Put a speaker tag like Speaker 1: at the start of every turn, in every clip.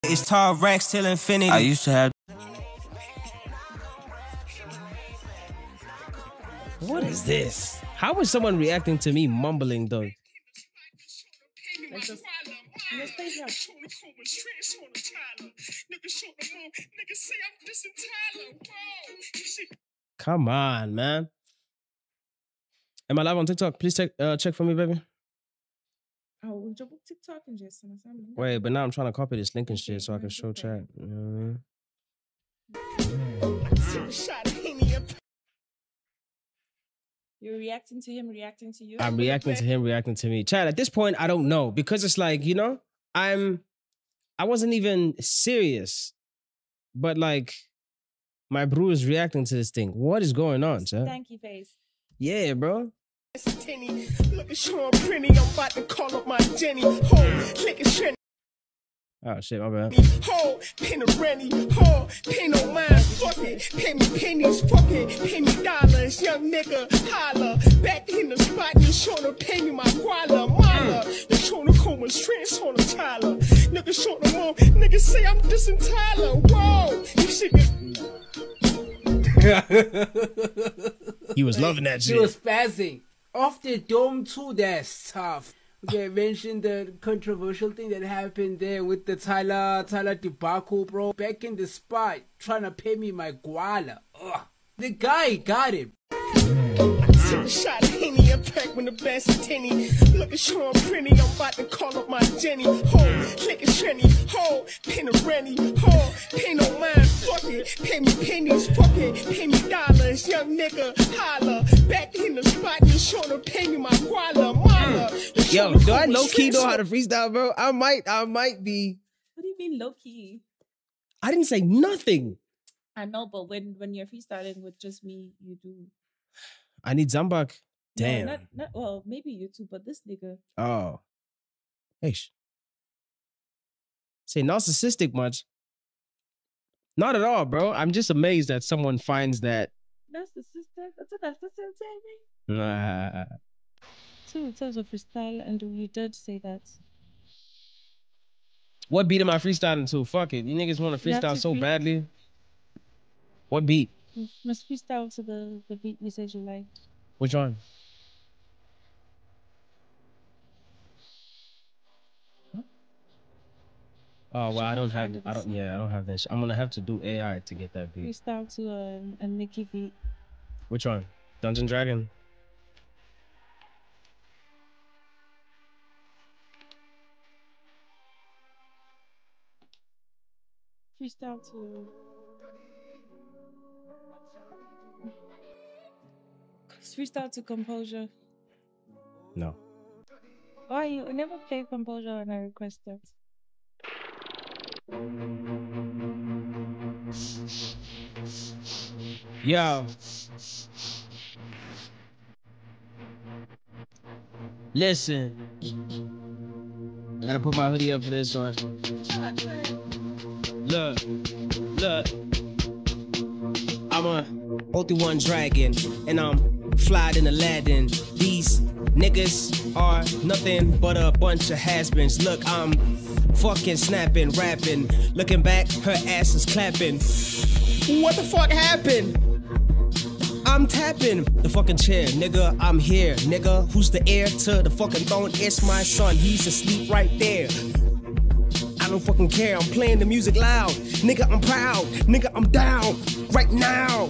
Speaker 1: It's tall racks till infinity. I used to have.
Speaker 2: What is this? How is someone reacting to me mumbling though? Come on, man. Am I live on TikTok? Please check for me, baby.
Speaker 3: Oh, we'll jump on TikTok and just
Speaker 2: Wait, but now I'm trying to copy this link and shit so I can show chat. You know what I mean?
Speaker 3: You're reacting to him, reacting to you.
Speaker 2: I'm reacting to him, reacting to me. Chad, at this point, I don't know because it's like, you know, I wasn't even serious, but like my bro is reacting to this thing. What is going on, Chad?
Speaker 3: Stanky face.
Speaker 2: Yeah, bro.
Speaker 4: Look at Sean Prinny, I'm about to call up my Jenny. Ho, click a trend.
Speaker 2: Oh shit, my bad.
Speaker 4: Ho, pin a Rennie. Ho, pay no mind, fuck it. Pay me pennies, fuck it. Pay me dollars, young nigga, holla. Back in the spot, you shorter, pay me my guala. Mala, you shorter, come with trends on the Tyler. Nigga, shorter, mom, nigga say I'm dissing Tyler. Whoa, you shit
Speaker 2: He was loving that shit.
Speaker 5: He was spazzing. Off the dome too, that's tough. Okay, I mentioned the controversial thing that happened there with the Tyler debacle, bro. Back in the spot, trying to pay me my guala. Ugh. The guy got him. Shot Henny and pack when the best is tinny. Look at Sean Prinny, I'm about to call up my Jenny. Ho, click a Trenny. Ho, pin a Rennie. Ho, pay no mind, fuck it. Pay me pennies, fuck it. Pay me dollars, young nigga, holla. Back in the spot, you shorter, pay me my guala. Mala.
Speaker 2: Yo, do I low-key know how to freestyle, bro? I might be.
Speaker 3: What do you mean low-key?
Speaker 2: I didn't say nothing.
Speaker 3: I know, but when you're freestyling with just me, you do.
Speaker 2: I need Zambak. Damn.
Speaker 3: No, not well, maybe you too, but this nigga.
Speaker 2: Oh. Hey. Say narcissistic much. Not at all, bro. I'm just amazed that someone finds that.
Speaker 3: Narcissistic? That's what saying. So in terms of freestyle, and you did say that.
Speaker 2: What beat am I freestyling to? Fuck it. You niggas want to freestyle so badly. What beat?
Speaker 3: You must freestyle to the beat you said you liked.
Speaker 2: Which one? Oh well, I don't have that. I'm gonna have to do AI to get that beat.
Speaker 3: Freestyle to a Nicki beat.
Speaker 2: Which one? Dungeon Dragon.
Speaker 3: Freestyle to. Freestyle to Composure.
Speaker 2: No.
Speaker 3: Why you never play Composure when I request it?
Speaker 2: Yo. Listen. I gotta put my hoodie up for this one. Look. I'm a multi-one dragon, and I'm flyed in Aladdin. These niggas are nothing but a bunch of has-beens. Look, I'm fucking snapping, rapping. Looking back, her ass is clapping. What the fuck happened? I'm tapping the fucking chair, nigga. I'm here, nigga. Who's the heir to the fucking throne? It's my son. He's asleep right there. I don't fucking care. I'm playing the music loud. Nigga, I'm proud. Nigga, I'm down right now.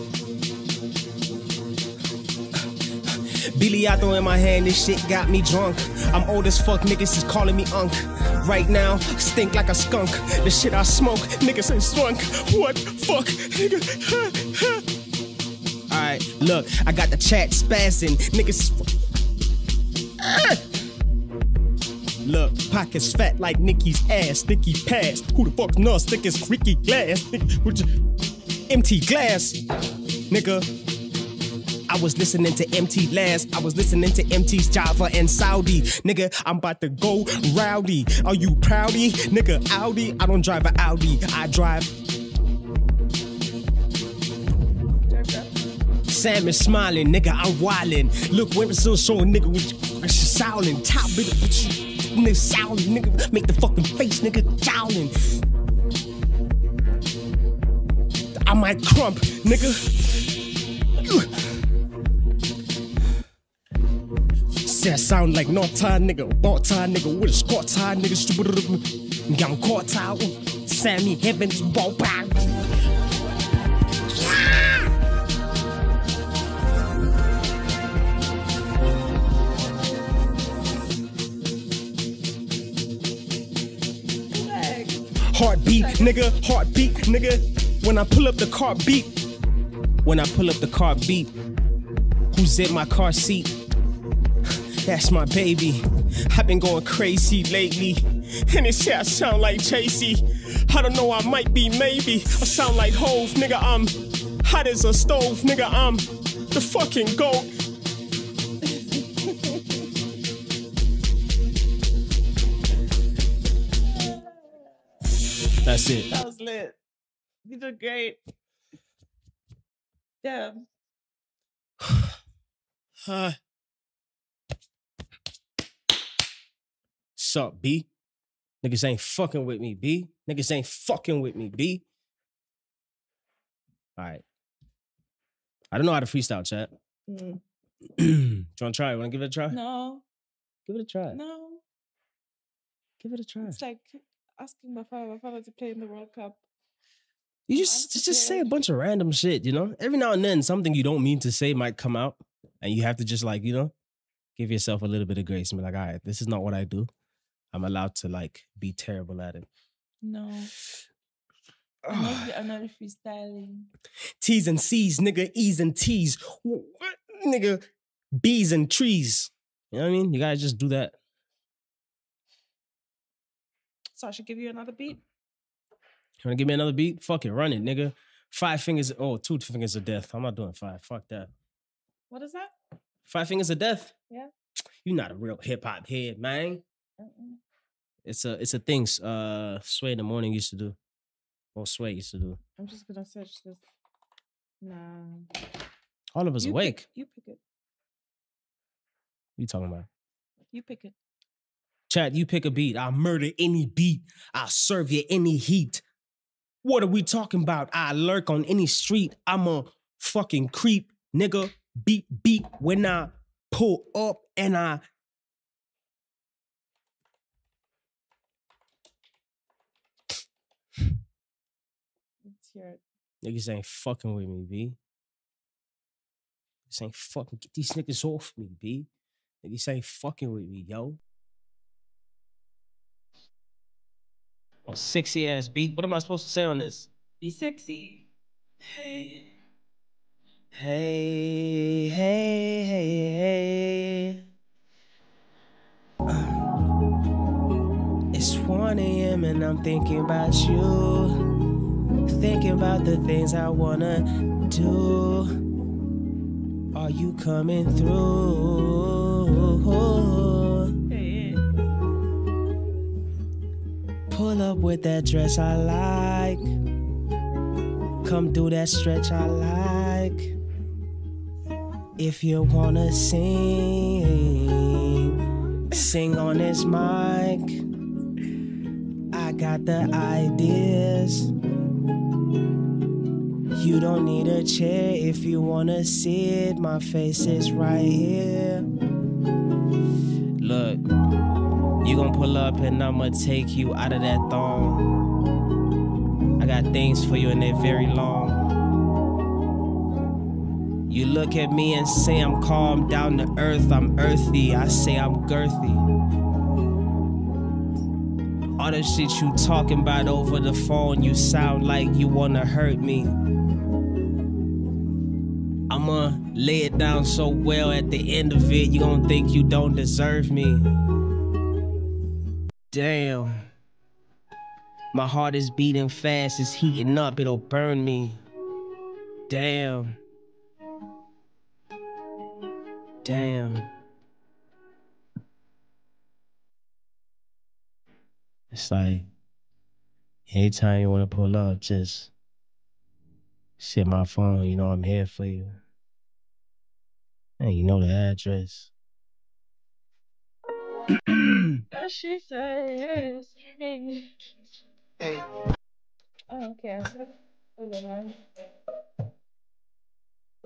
Speaker 2: Biliato in my hand, this shit got me drunk. I'm old as fuck, niggas is calling me unk. Right now, stink like a skunk. The shit I smoke, niggas ain't strunk. What fuck, nigga? Alright, look, I got the chat spazzing. Niggas. Look, pockets fat like Nicki's ass. Nicki pass. Who the fuck's nuts? Thick as Ricky Glass. Nigga, with your empty glass. Nigga. I was listening to MT last. I was listening to MT's Java and Saudi. Nigga, I'm about to go rowdy. Are you proudy? Nigga, Audi. I don't drive an Audi. I drive. Sam is smiling. Nigga, I'm wildin'. Look, women still showing nigga with shouting. Top bit of nigga, sounding. Nigga, make the fucking face, nigga, jowling. might crump, nigga. Say I sound like no tie nigga, ball tie nigga with a squat tie nigga, stupid. I'm caught tie, Sammy Heavens, ball back. Heartbeat, nigga. When I pull up the car beat. When I pull up the car beat. Who's in my car seat? That's my baby. I've been going crazy lately. And they say I sound like Jay-Z. I don't know, I might be, maybe. I sound like Hove, nigga. I'm hot as a stove, nigga. I'm the fucking GOAT. That's it.
Speaker 3: That was lit. You did great. Damn.
Speaker 2: Sup, B? Niggas ain't fucking with me, B. Niggas ain't fucking with me, B. All right. I don't know how to freestyle, chat. Do you want to try? Want to give it a try?
Speaker 3: No.
Speaker 2: Give it a try.
Speaker 3: No.
Speaker 2: Give it a try.
Speaker 3: It's like asking my father to play in the World Cup.
Speaker 2: You just say a bunch of random shit, you know? Every now and then, something you don't mean to say might come out, and you have to just, like, you know, give yourself a little bit of grace and be like, all right, this is not what I do. I'm allowed to, like, be terrible at it.
Speaker 3: No. I'm not freestyling.
Speaker 2: T's and C's, nigga, E's and T's. Nigga, B's and trees. You know what I mean? You gotta just do that.
Speaker 3: So I should give you another beat?
Speaker 2: You wanna give me another beat? Fuck it, run it, nigga. 5 fingers, 2 fingers of death. I'm not doing 5, fuck that.
Speaker 3: What is that?
Speaker 2: 5 fingers of death?
Speaker 3: Yeah.
Speaker 2: You're not a real hip-hop head, man. It's a thing Sway in the Morning used to do. Or Sway used to do.
Speaker 3: I'm just gonna search this. Nah.
Speaker 2: All of us awake.
Speaker 3: You pick it.
Speaker 2: What you talking about?
Speaker 3: You pick it.
Speaker 2: Chat, you pick a beat. I'll murder any beat. I'll serve you any heat. What are we talking about? I lurk on any street. I'm a fucking creep, nigga. Beat when I pull up and I...
Speaker 3: Let's hear it.
Speaker 2: Niggas ain't fucking with me, B. Niggas ain't fucking... Get these niggas off me, B. Niggas ain't fucking with me, yo. Oh, sexy ass beat. What am I supposed to say on this?
Speaker 3: Be sexy.
Speaker 2: Hey. Hey, hey, hey, hey. It's 1 a.m. and I'm thinking about you. Thinking about the things I wanna do. Are you coming through?
Speaker 3: Hey.
Speaker 2: Pull up with that dress I like. Come do that stretch I like. If you wanna sing, sing on this mic. I got the ideas. You don't need a chair if you wanna sit. My face is right here. Look, you gon' pull up and I'ma take you out of that thong. I got things for you and they're very long. You look at me and say I'm calm, down to earth, I'm earthy. I say I'm girthy. All the shit you talking about over the phone, you sound like you wanna hurt me. I'ma lay it down so well at the end of it, you gon' think you don't deserve me. Damn. My heart is beating fast, it's heating up, it'll burn me. Damn. Damn. It's like, anytime you want to pull up, just hit my phone, you know I'm here for you. And you know the address.
Speaker 3: She says, hey.
Speaker 2: Hey.
Speaker 3: Oh, okay. Hold on.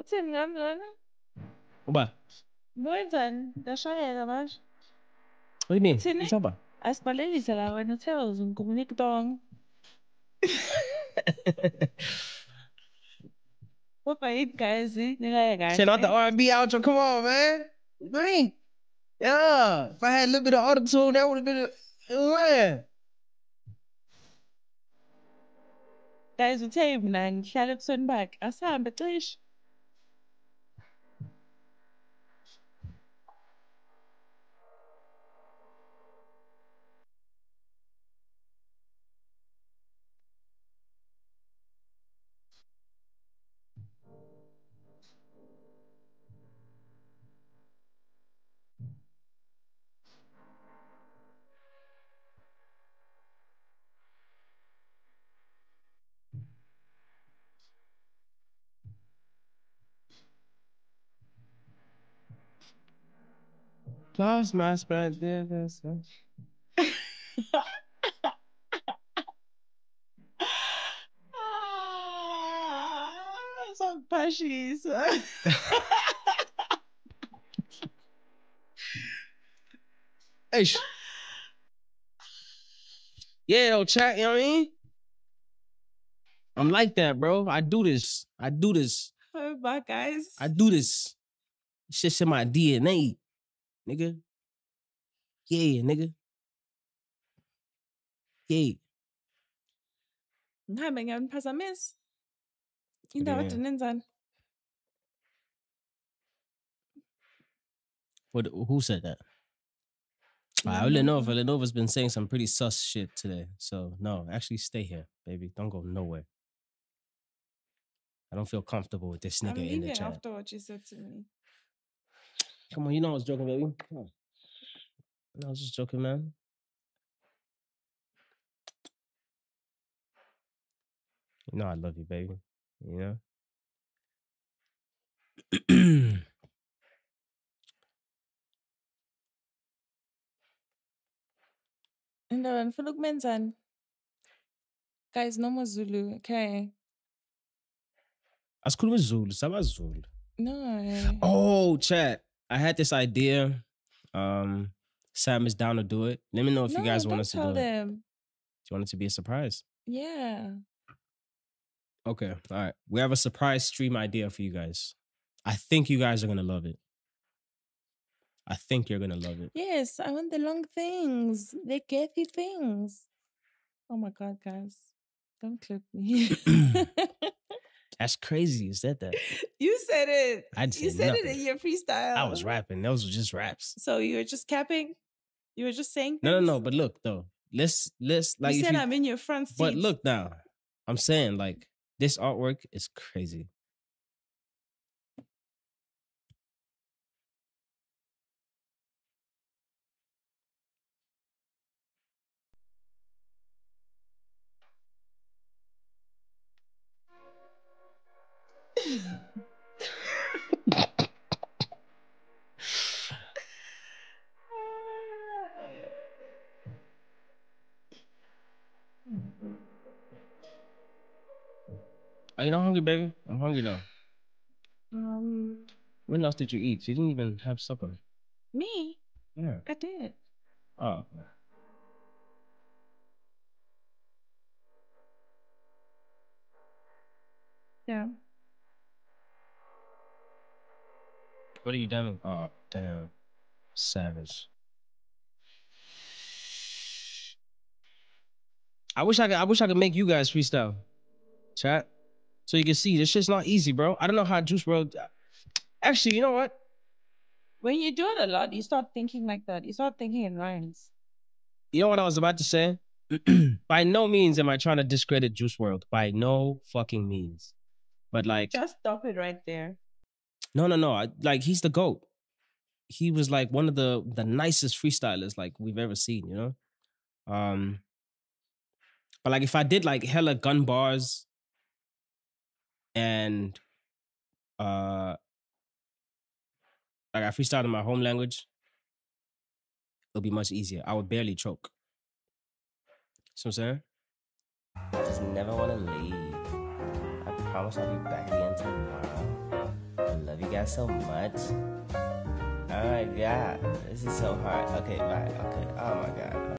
Speaker 3: Uthini ngami lana?
Speaker 2: Uba.
Speaker 3: Wenzani? Ndashayeka manje.
Speaker 2: What do you mean?
Speaker 3: Uthini?
Speaker 2: What's up, ba?
Speaker 3: Asibalelise la wena uthela ngikunika tong. What about it, guys?
Speaker 2: Shit out the R&B outro. Come on, man. Man. Yeah. If I had a little bit of auto-tune, that would have been man.
Speaker 3: Guys, uthe mina ngihlala ebusweni bakhe. Asihambe cishe.
Speaker 2: Lost my spot there.
Speaker 3: Some pashies.
Speaker 2: Hey. Yeah, though, chat, you know what I mean? I'm like that, bro. I do this.
Speaker 3: Oh, bye, guys.
Speaker 2: I do this. It's just in my DNA, nigga. Yeah, nigga. Yeah.
Speaker 3: Ngihambe ngiyaniphazamisa. Indaba
Speaker 2: Yeah.
Speaker 3: nenzani?
Speaker 2: Who said that? Lenova's been saying some pretty sus shit today. So no, actually stay here, baby. Don't go nowhere. I don't feel comfortable with this nigga in the chat.
Speaker 3: After what you said to me.
Speaker 2: Come on, you know I was joking, baby. Come on. No, I was just joking, man. You know I love you, baby. You know?
Speaker 3: Indaba ngifuna ukumenzani? Guys, no more Zulu, okay?
Speaker 2: Asikhuluma Zulu, Zulu.
Speaker 3: No.
Speaker 2: Oh, chat. I had this idea. Sam is down to do it. Let me know if you guys want us to do it.
Speaker 3: Them.
Speaker 2: Do you want it to be a surprise?
Speaker 3: Yeah.
Speaker 2: Okay, all right. We have a surprise stream idea for you guys. I think you guys are going to love it. I think you're going to love it.
Speaker 3: Yes, I want the long things. The girthy things. Oh my God, guys. Don't clip me.
Speaker 2: That's crazy. You said that.
Speaker 3: You said it.
Speaker 2: You said
Speaker 3: it in your freestyle.
Speaker 2: I was rapping. Those were just raps.
Speaker 3: So you were just capping? You were just saying
Speaker 2: things? No. But look, though. Let's like.
Speaker 3: You said I'm in your front seat.
Speaker 2: But look now. I'm saying, like, this artwork is crazy. Are you not hungry, baby? I'm hungry now. When else did you eat? You didn't even have supper.
Speaker 3: Me?
Speaker 2: Yeah.
Speaker 3: I did.
Speaker 2: Oh.
Speaker 3: Yeah.
Speaker 2: What are you doing? Oh, damn. Savage. I wish I could make you guys freestyle. Chat. So you can see this shit's not easy, bro. I don't know how Juice WRLD. Actually, you know what?
Speaker 3: When you do it a lot, you start thinking like that. You start thinking in rhymes.
Speaker 2: You know what I was about to say? By no means am I trying to discredit Juice WRLD. By no fucking means. But like,
Speaker 3: just stop it right there.
Speaker 2: No. Like, he's the GOAT. He was like one of the nicest freestylers like we've ever seen, you know? But like if I did like hella gun bars and like I freestyled in my home language, it'll be much easier. I would barely choke. See what I'm saying? I just never want to leave. I promise I'll be back again tomorrow. got so much. Oh my god, this is so hard. Okay, bye. Okay, oh my god.